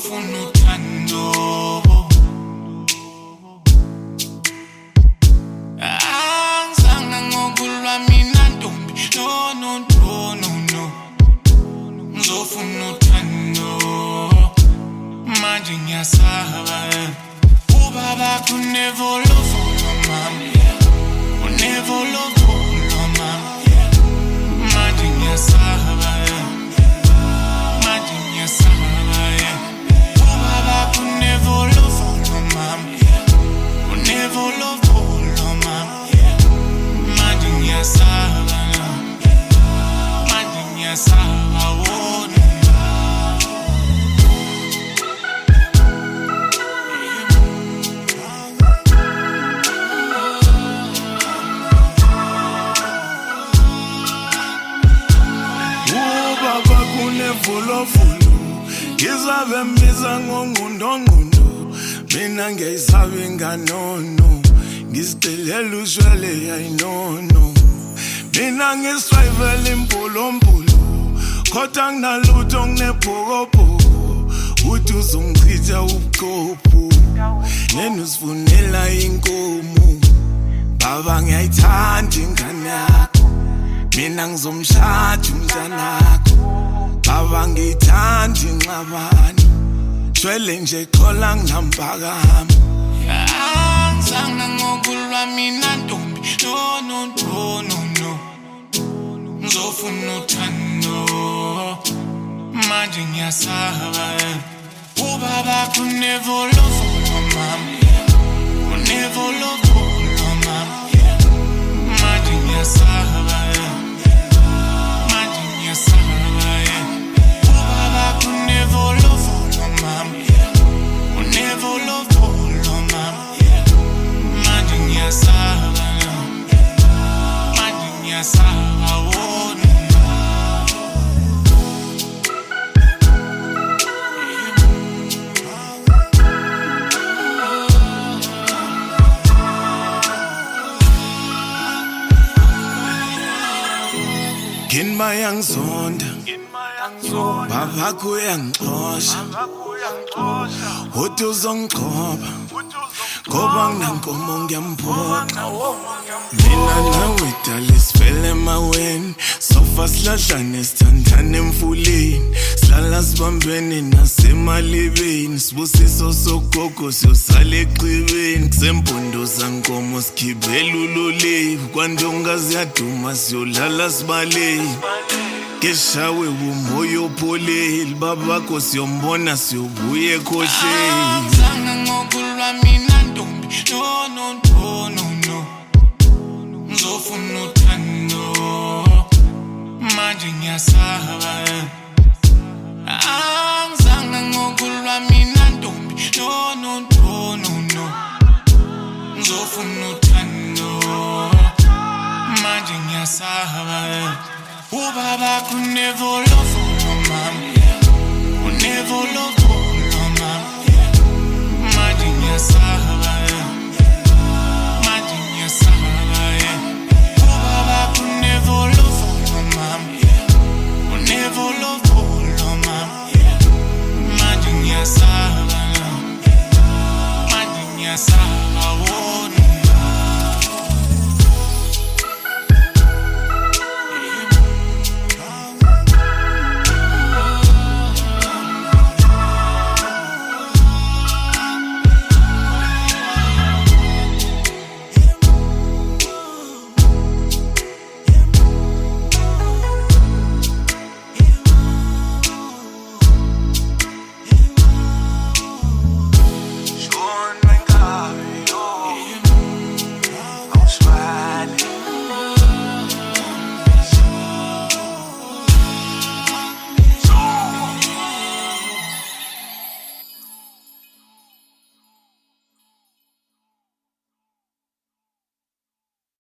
ngizofuna uthando angizange ngokulwa mina ntombi no ngizofuna uthando manje ngiyasaba ubaba never love mama never love mama manje ngiyasaba manje ngiyasaba ubaba never love mama never love mama manje ngiyasaba manje ngiyasaba Fulo ngizabe mbiza ngongundongundo mina ngiyisabe nganono ngizicelela ushwele ayinono mina ngistrivela impulompulo kodwa nginalutho nginebhokobhoko uthi uzongichitha ubuqopho nenusifunela inkomo baba ngiyayithanda ingane yakho mina ngizomshada umntanakho baba ngithanda inxabano shwele nje khola nginampakami angizange ngokulwa mina ntombi no ngizofuna uthando manje ngiyasaba ubaba never love mama never love mama manje ngiyasaba manje ngiyasaba never love mama never love mama manje ngiyasaba manje ngiyasaba Kin bayangizonda baba kuyangixosha uthi uzongiqhoba ngoba nginankomo ngiyamphotha mina nawe dala sifele emaweni sofa silahlane sithandane emfuleni silala sibambene nasemalibeni sibusiso sogogo siyosala eqhibeni kusempondoza nkomo sikhibela ulolevu kwandonga ziyaduma siyolala sibaleni Keshawe umoyo pholeli babakho siyombona siyobuye ekhohleni angizange ngokulwa mina ntombi no ngizofuna uthando manje ngiyasaba angizange ngokulwa mina ntombi no ngizofuna uthando manje ngiyasaba ubaba never love mama never